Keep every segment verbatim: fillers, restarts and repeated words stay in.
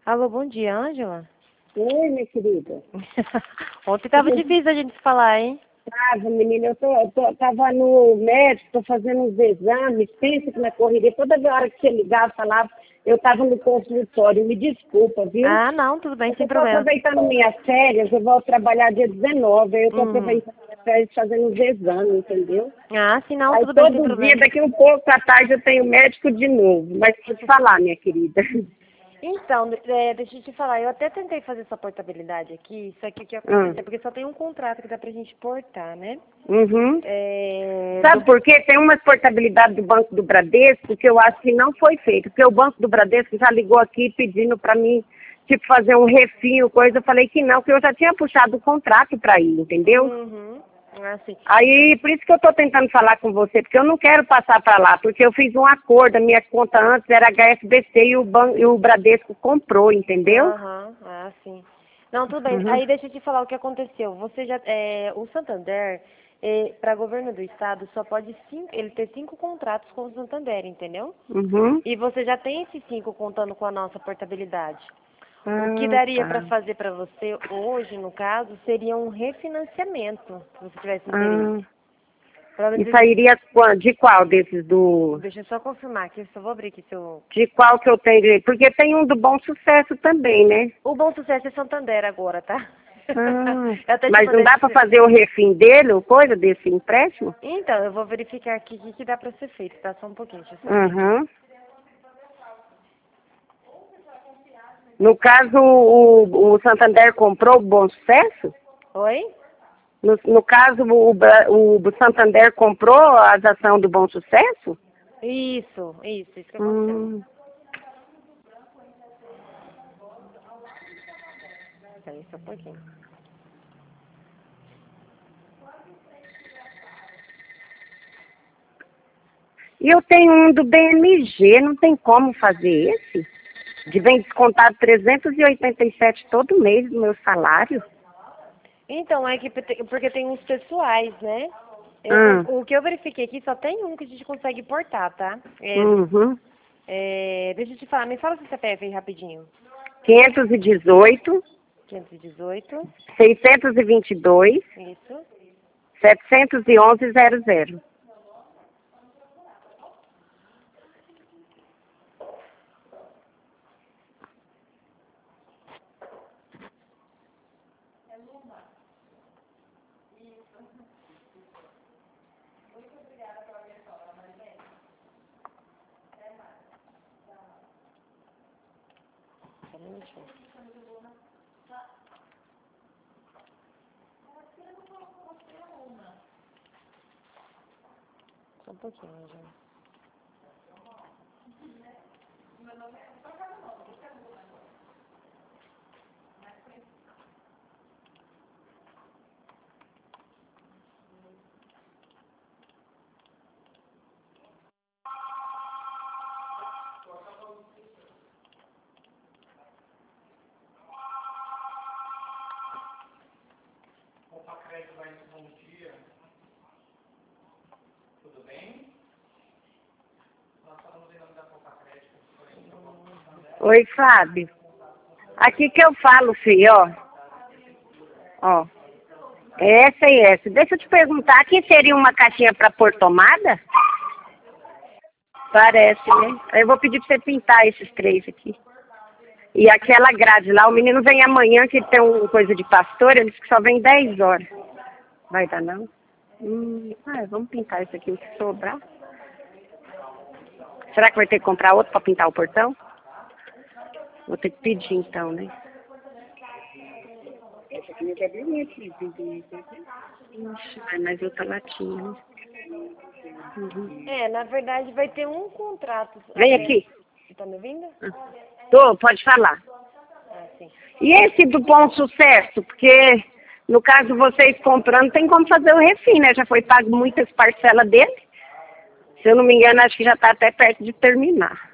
Alô, bom dia, Ângela? Oi, minha querida. Ontem tava difícil a gente se falar, hein? Tava, menina, eu tô, eu tô, tava no médico, tô fazendo uns exames, pensa que na correria, toda hora que você ligava, falava, eu tava no consultório, me desculpa, viu? Ah, não, tudo bem, Eu sem tô problema. aproveitando minhas férias, eu vou trabalhar dia dezenove, aí eu tô Uhum. aproveitando minhas férias fazendo os exames, entendeu? Ah, sim, não, Aí tudo bem, sem todo dia, problema. daqui um pouco à tarde, eu tenho médico de novo, mas deixa eu te falar, minha querida. Então, é, deixa eu te falar, eu até tentei fazer essa portabilidade aqui, isso aqui que Ah, aconteceu, porque só tem um contrato que dá pra gente portar, né? uhum. É, Sabe do... por quê? Tem uma portabilidade do Banco do Bradesco que eu acho que não foi feita, porque o Banco do Bradesco já ligou aqui pedindo para mim, tipo, fazer um refino, coisa. Eu falei que não, que eu já tinha puxado o contrato para ir, entendeu? Uhum. Ah, sim. Aí, por isso que eu estou tentando falar com você, porque eu não quero passar para lá, porque eu fiz um acordo, a minha conta antes era H S B C e o, ban e o Bradesco comprou, entendeu? Aham, ah, sim. Não, tudo bem. Uhum. Aí deixa eu te falar o que aconteceu. Você já, é, o Santander, para governo do estado, só pode cinco, ele ter cinco contratos com o Santander, entendeu? Uhum. E você já tem esses cinco contando com a nossa portabilidade. O que Ah, daria para tá. fazer para você hoje, no caso, seria um refinanciamento, se você tivesse interesse. Ah. Pelo E menos, sairia qua- de qual desses do... deixa eu só confirmar aqui, eu só vou abrir aqui seu... De qual que eu tenho direito? Porque tem um do Bom Sucesso também, né? O Bom Sucesso é Santander agora, tá? Ah, Eu até te mas não mandei... dá para fazer o refim dele, ou coisa desse empréstimo? Então, eu vou verificar aqui o que, que dá pra ser feito, tá? Só um pouquinho, deixa eu só abrir aqui. Uhum. No caso, o, o Santander comprou o Bom Sucesso? Oi? No, no caso, o, Bra- o Santander comprou as ações do Bom Sucesso? Isso, isso, isso que aconteceu. Hum. Peraí, só um pouquinho. E eu tenho um do B M G, não tem como fazer esse? De vem descontado trezentos e oitenta e sete todo mês do meu salário? Então, é que pe- porque tem uns pessoais, né? Eu- Hum. o, o que eu verifiquei aqui só tem um que a gente consegue portar, tá? É, Uhum. é, deixa eu te falar, me fala o seu C P F aí rapidinho. quinhentos e dezoito, quinhentos e dezoito, seiscentos e vinte e dois, isso. setecentos e onze, zero zero. Só um minutinho. Só um pouquinho, já. Oi, Fábio. Aqui que eu falo, filho, ó. Ó. Essa e essa. Deixa eu te perguntar, aqui seria uma caixinha para pôr tomada? Parece, né? Aí eu vou pedir para você pintar esses três aqui. E aquela grade lá, o menino vem amanhã que tem uma coisa de pastor, ele disse que só vem dez horas. Vai dar não? Hum, ah, vamos pintar isso aqui, o que sobrar. Será que vai ter que comprar outro para pintar o portão? Vou ter que pedir então, né? Essa aqui não é bonita, né? Ixi, vai mais outra latinha, né? Uhum. É, na verdade vai ter um contrato. Vem É, aqui. você tá me ouvindo? Ah. Tô, pode falar. Ah, sim. E esse do Bom Sucesso, porque no caso vocês comprando, tem como fazer o refim, né? Já foi pago muitas parcelas dele. Se eu não me engano, acho que já está até perto de terminar.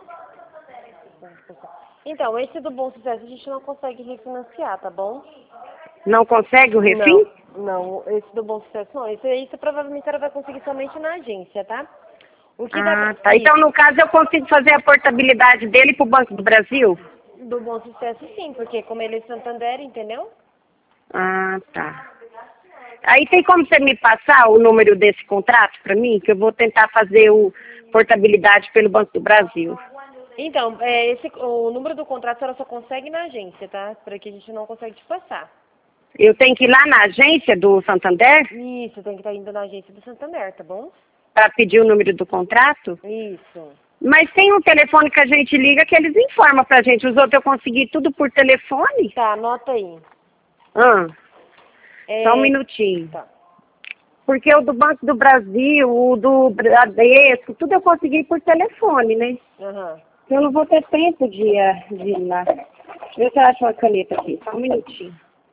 Então, esse do Bom Sucesso a gente não consegue refinanciar, tá bom? Não consegue o refim? Não, não, esse do Bom Sucesso não. Esse aí você provavelmente ela vai conseguir somente na agência, tá? O que dá pra... Ah, tá. Então, Isso. no caso, eu consigo fazer a portabilidade dele para o Banco do Brasil? Do Bom Sucesso, sim, porque como ele é Santander, entendeu? Ah, tá. Aí tem como você me passar o número desse contrato para mim? Que eu vou tentar fazer o portabilidade pelo Banco do Brasil. Então, é, esse, o número do contrato a senhora só consegue na agência, tá? Por aqui a gente não consegue te passar. Eu tenho que ir lá na agência do Santander Isso, tem que estar indo na agência do Santander, tá bom? para pedir o número do contrato? Isso. Mas tem um telefone que a gente liga que eles informam pra gente. Os outros eu consegui tudo por telefone. Tá, anota aí. Ah, É, só um minutinho. tá. Porque o do Banco do Brasil, o do Bradesco, tudo eu consegui por telefone, né? Aham. Eu não vou ter tempo de, eh, de ir lá. Deixa eu ver se eu acho uma caneta aqui. Só um minutinho.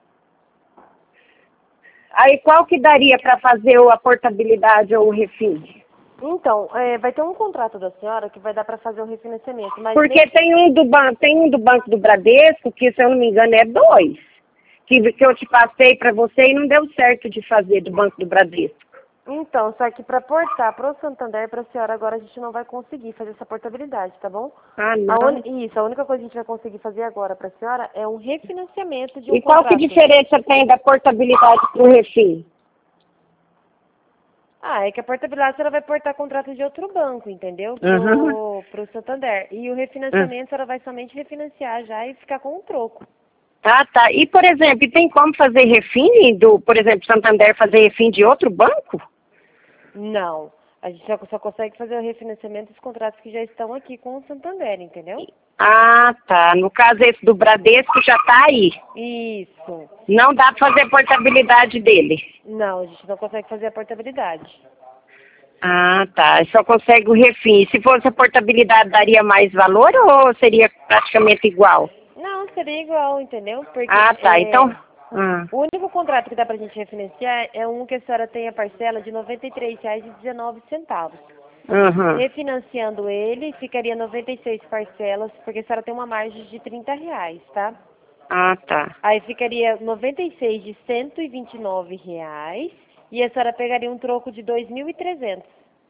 Aí qual que daria para fazer a portabilidade ou o refim? Então, é, vai ter um contrato da senhora que vai dar para fazer o refinanciamento, mas Porque nem- tem um do banco, tem um do Banco do Bradesco, que se eu não me engano é dois. Que, que eu te passei para você e não deu certo de fazer do Banco do Bradesco. então, só que para portar para o Santander, para a senhora agora a gente não vai conseguir fazer essa portabilidade, tá bom? Ah, A não. uni- Isso, a única coisa que a gente vai conseguir fazer agora para a senhora é um refinanciamento de um E qual que contrato. diferença tem da portabilidade para o refim? Ah, é que a portabilidade a senhora vai portar contrato de outro banco, entendeu? Uhum. Pro, pro Santander. E o refinanciamento a senhora vai somente refinanciar já e ficar com um troco. Ah, tá. E, por exemplo, tem como fazer refim do, por exemplo, Santander fazer refim de outro banco? Não. A gente só, só consegue fazer o refinanciamento dos contratos que já estão aqui com o Santander, entendeu? Ah, tá. No caso, esse do Bradesco já tá aí. Isso. Não dá para fazer portabilidade dele. Não, a gente não consegue fazer a portabilidade. Ah, tá. Só consegue o refim. Se fosse a portabilidade, daria mais valor ou seria praticamente igual? Não, seria igual, entendeu? Porque Ah, tá. é, Então. Ah, o único contrato que dá pra gente refinanciar é um que a senhora tem a parcela de noventa e três reais e dezenove centavos. uhum. Refinanciando ele, ficaria noventa e seis parcelas, porque a senhora tem uma margem de trinta reais, tá? Ah, tá. Aí ficaria noventa e seis de cento e vinte e nove reais e a senhora pegaria um troco de dois mil e trezentos.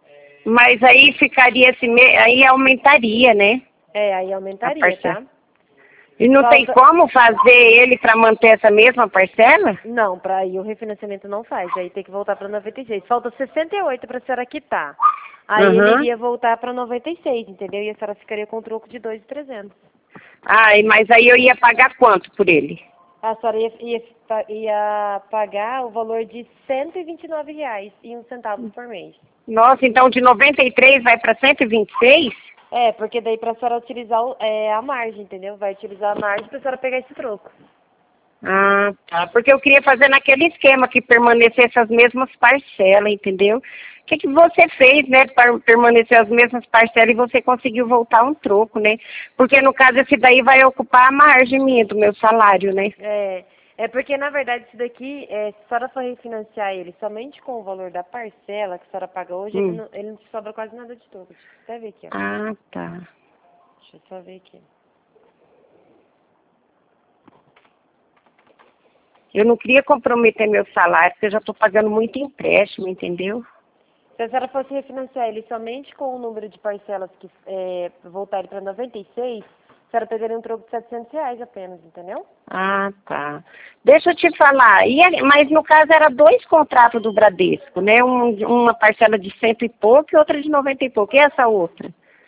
Mas aí ficaria assim, me- aí aumentaria, né? É, aí A aumentaria, parcela. tá? E não tem Falta... como fazer ele para manter essa mesma parcela? Não, para aí o refinanciamento não faz, aí tem que voltar para noventa e seis. Falta sessenta e oito para a senhora quitar. Aí ele Uhum. iria voltar para noventa e seis, entendeu? E a senhora ficaria com um troco de dois mil e trezentos. Ah, e- mas aí eu ia pagar quanto por ele? A senhora ia, ia, pa- ia pagar o valor de cento e vinte e nove reais e um centavo por mês. Nossa, então de noventa e três vai para cento e vinte e seis? É, porque daí pra senhora utilizar o- é, a margem, entendeu? Vai utilizar a margem pra senhora pegar esse troco. Ah, tá. Porque eu queria fazer naquele esquema que permanecesse as mesmas parcelas, entendeu? O que, que você fez, né, para permanecer as mesmas parcelas e você conseguiu voltar um troco, né? Porque no caso esse daí vai ocupar a margem minha do meu salário, né? É, é porque na verdade isso daqui, é, se a senhora for refinanciar ele somente com o valor da parcela que a senhora paga hoje, ele Hum. não, ele não sobra quase nada de troco. Deixa eu até ver aqui, ó. Ah, tá. Deixa eu só ver aqui. Eu não queria comprometer meu salário, porque eu já estou pagando muito empréstimo, entendeu? Se a senhora fosse refinanciar ele somente com o número de parcelas que é, voltarem para noventa e seis, a senhora pegaria um troco de setecentos reais apenas, entendeu? Ah, tá. Deixa eu te falar, e, a- mas no caso era dois contratos do Bradesco, né? Um, uma parcela de cento e pouco e outra de noventa e pouco. E essa outra?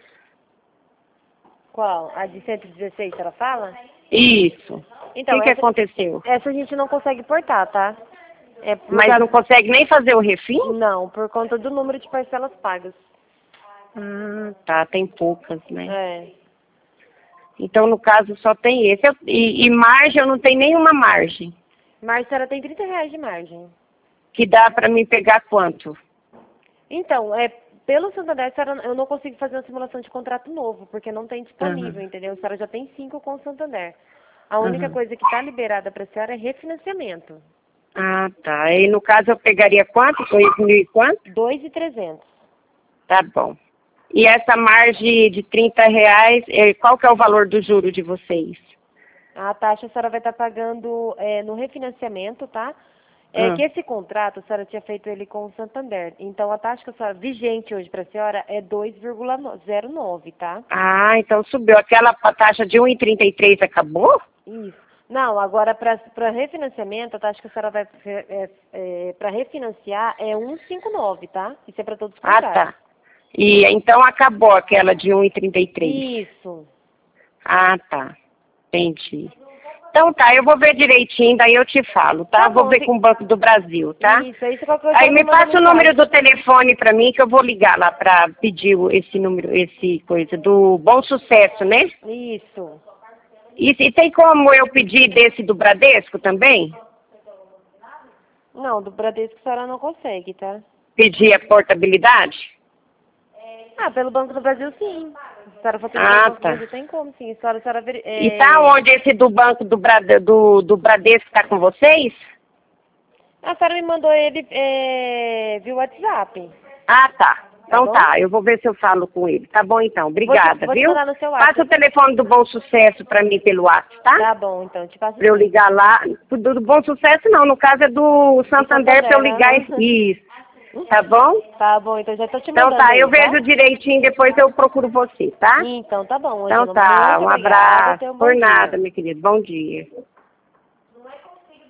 Qual? A de cento e dezesseis, a senhora fala? Isso. O Então, que, que essa, aconteceu? essa a gente não consegue portar, tá? É por Mas causa... não consegue nem fazer o refim? Não, por conta do número de parcelas pagas. Ah, tá, tem poucas, né? É. Então, no caso, só tem esse. Eu- e, e margem, eu não tenho nenhuma margem. Mas a senhora tem trinta reais de margem. Que dá para mim pegar quanto? Então, é, pelo Santander, a senhora, eu não consigo fazer uma simulação de contrato novo, porque não tem disponível, Aham. entendeu? A senhora já tem cinco com o Santander. A única Aham. coisa que está liberada para a senhora é refinanciamento. Ah, tá. E no caso, eu pegaria quanto? Dois mil e quanto? dois mil e trezentos. Tá bom. E essa margem de trinta reais, eh, qual que é o valor do juro de vocês? A taxa a senhora vai estar pagando é, no refinanciamento, tá? É Hum. que esse contrato, a senhora tinha feito ele com o Santander. Então, a taxa que a senhora, vigente hoje para a senhora é dois vírgula zero nove, tá? Ah, então subiu. Aquela taxa de um e trinta e três acabou? Isso. Não, agora para refinanciamento, a taxa que a senhora vai é, é, para refinanciar é um vírgula cinquenta e nove, tá? Isso é para todos os Ah, contratos. tá. E então acabou aquela de um e trinta e três. Isso. Ah, tá. Entendi. Então tá, eu vou ver direitinho, daí eu te falo, tá? Tá Vou bom, ver tem- com o Banco do Brasil, tá? Isso, aí você qualquer coisa Aí me me manda passa o número mensagem. do telefone pra mim que eu vou ligar lá pra pedir o- esse número, esse coisa do Bom Sucesso, né? Isso. E, e tem como eu pedir desse do Bradesco também? Não, do Bradesco a senhora não consegue, tá? Pedir a portabilidade? Ah, pelo Banco do Brasil, sim. Se a senhora for pedir Ah, pelo Banco do tá. Brasil, tem como, sim. A senhora, a senhora veri- E é... tá onde esse do Banco do, Brade, do, do Bradesco tá com vocês? A senhora me mandou ele é... via WhatsApp. Ah, tá. Então bom? tá, eu vou ver se eu falo com ele. Tá bom então, Vou te, obrigada, vou te viu? mandar no seu Passa o WhatsApp. telefone do Bom Sucesso pra mim pelo WhatsApp, tá? Tá bom, então. Te passo Pra eu sim. ligar lá. Do, do Bom Sucesso não, no caso é do Santander, pra eu ligar aham. e- isso. Tá bom? Tá bom, então já tô te Então mandando tá, aí, eu tá? vejo direitinho, depois eu procuro você, tá? Então tá bom, Então Angela. tá, Muito um obrigada. abraço. Tenha um bom Por dia. nada, meu querido. Bom dia.